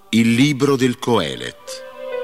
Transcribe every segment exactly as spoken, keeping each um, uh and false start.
Il libro del Coelet.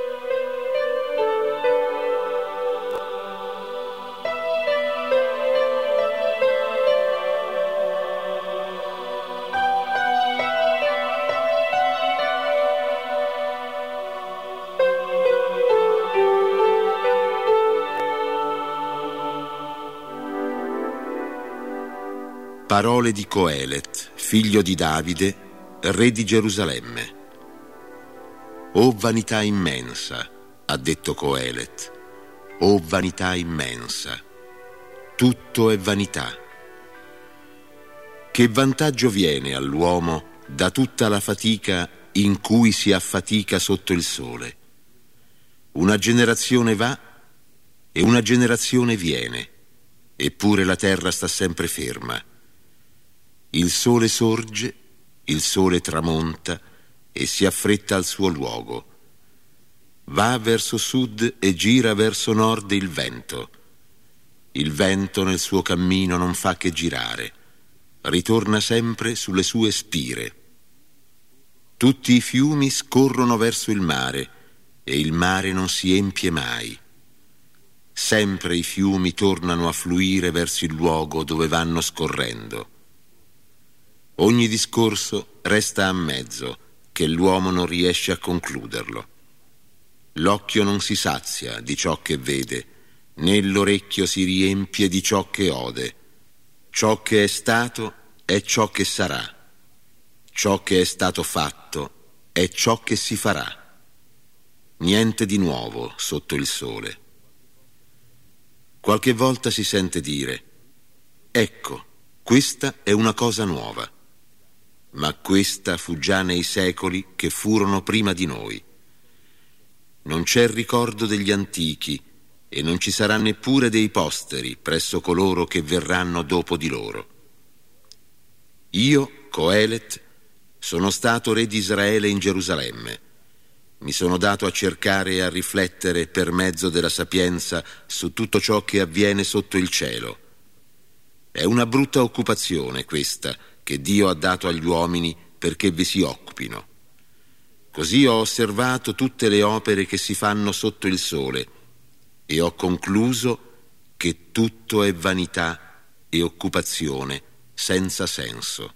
Parole di Coelet, figlio di Davide, re di Gerusalemme. O vanità immensa, ha detto Coelet, o vanità immensa, tutto è vanità. Che vantaggio viene all'uomo da tutta la fatica in cui si affatica sotto il sole? Una generazione va e una generazione viene, eppure la terra sta sempre ferma. Il sole sorge, il sole tramonta e si affretta al suo luogo. Va verso sud e gira verso nord il vento. Il vento nel suo cammino non fa che girare, ritorna sempre sulle sue spire. Tutti i fiumi scorrono verso il mare e il mare non si empie mai. Sempre i fiumi tornano a fluire verso il luogo dove vanno scorrendo. Ogni discorso resta a mezzo, che l'uomo non riesce a concluderlo. L'occhio non si sazia di ciò che vede, né l'orecchio si riempie di ciò che ode. Ciò che è stato è ciò che sarà. Ciò che è stato fatto è ciò che si farà. Niente di nuovo sotto il sole. Qualche volta si sente dire: ecco, questa è una cosa nuova. Ma questa fu già nei secoli che furono prima di noi. Non c'è ricordo degli antichi e non ci sarà neppure dei posteri presso coloro che verranno dopo di loro. Io, Coelet, sono stato re di Israele in Gerusalemme. Mi sono dato a cercare e a riflettere per mezzo della sapienza su tutto ciò che avviene sotto il cielo. È una brutta occupazione questa che Dio ha dato agli uomini perché vi si occupino. Così ho osservato tutte le opere che si fanno sotto il sole e ho concluso che tutto è vanità e occupazione senza senso.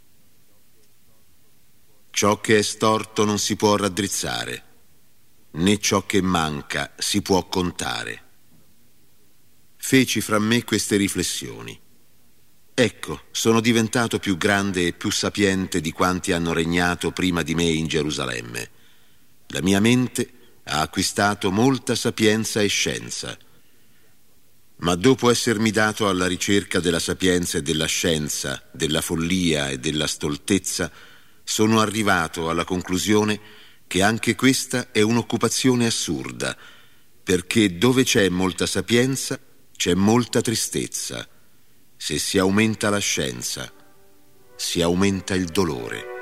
Ciò che è storto non si può raddrizzare, né ciò che manca si può contare. Feci fra me queste riflessioni. Ecco, sono diventato più grande e più sapiente di quanti hanno regnato prima di me in Gerusalemme. La mia mente ha acquistato molta sapienza e scienza. Ma dopo essermi dato alla ricerca della sapienza e della scienza, della follia e della stoltezza, sono arrivato alla conclusione che anche questa è un'occupazione assurda, perché dove c'è molta sapienza c'è molta tristezza. Se si aumenta la scienza, si aumenta il dolore.